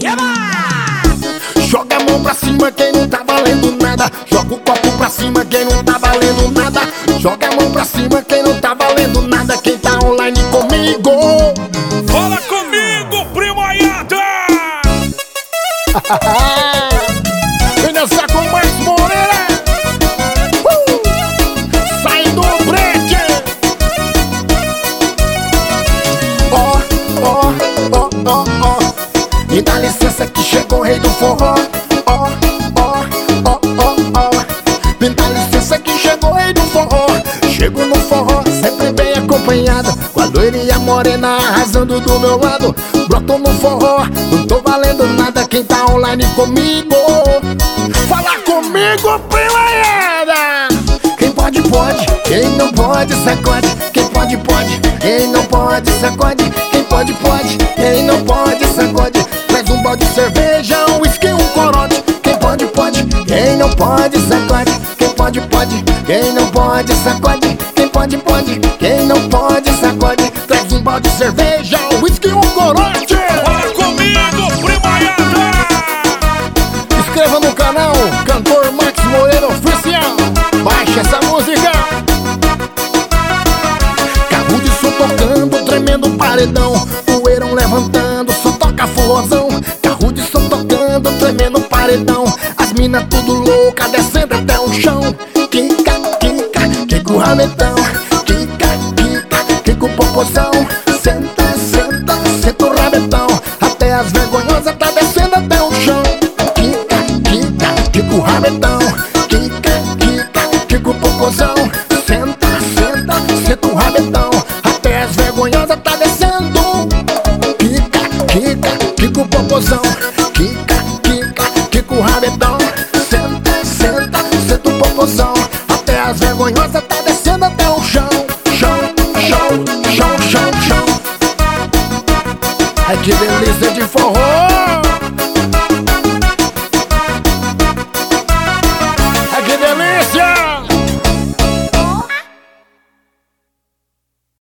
Joga a mão pra cima quem não tá valendo nada. Joga o copo pra cima quem não tá valendo nada. Joga a mão pra cima quem não tá valendo nada. Quem tá online comigo, fala comigo, primaiada! vem dançar com o Marcos Moreira. Sai do brete. Ó, ó, ó, ó, ó. Me dá licença que chegou o rei do forró. Ó, ó, ó, ó, ó. Me dá licença que chegou o rei do forró. Chego no forró, sempre bem acompanhado, com a loira e a morena arrasando do meu lado. Broto no forró, não tô valendo nada. Quem tá online comigo, fala comigo, primaiada. Quem pode, pode, quem não pode, sacode. Quem pode, pode, quem não pode, sacode. Quem pode, pode, quem não pode, sacode. Traz um balde de cerveja, um whisky, um corote. Quem pode, pode, quem não pode, sacode. Quem pode, pode, quem não pode, sacode. Quem pode, pode, quem não pode, sacode. Traz um balde de cerveja, um whisky, um corote. Fala comigo, primaiada! Inscreva no canal Cantor Marcos Moreira Oficial. Baixe essa música. Carro de som tocando, tremendo paredão. Poeirão levantando, só toca forrozão. Carro de som tocando, tremendo paredão. As minas tudo louca, descendo até o chão. Quica, quica, quica o rametão. Quica, quica, quica o popozão. Senta, senta, senta o rabetão. Até as vergonhosas tá descendo até o chão. Quica, quica, quica o rabetão. Quica, quica, quica o popozão. Senta, senta, senta o rabetão. Até as vergonhosas tá descendo. Quica, quica, quica o popozão. Quica, quica, quica o rabetão. Senta, senta, senta o popozão. Até as vergonhosas tá descendo até o chão. Chão, chão, chão, chão, chão. Ai que delícia de forró.